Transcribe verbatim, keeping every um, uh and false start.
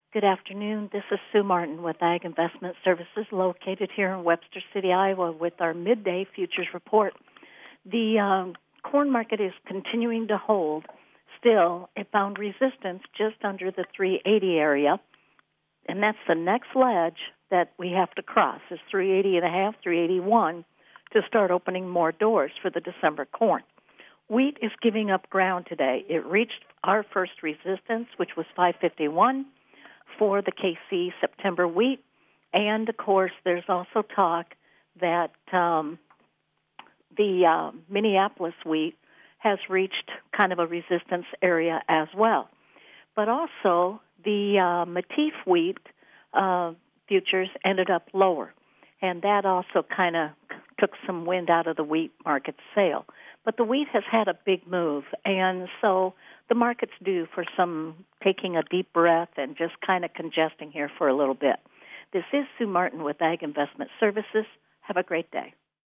Good afternoon. This is Sue Martin with Ag Investment Services located here in Webster City, Iowa with our midday futures report. The um, corn market is continuing to hold. Still, it found resistance just under the three eighty area, and that's the next ledge that we have to cross is three eighty and a half, three eighty-one to start opening more doors for the December corn. Wheat is giving up ground today. It reached our first resistance, which was five fifty-one. For the K C September wheat, and of course there's also talk that um, the uh, Minneapolis wheat has reached kind of a resistance area as well. But also the uh, Matif wheat uh, futures ended up lower, and that also kind of took some wind out of the wheat market sale. But the wheat has had a big move, and so the market's due for some taking a deep breath and just kind of congesting here for a little bit. This is Sue Martin with Ag Investment Services. Have a great day.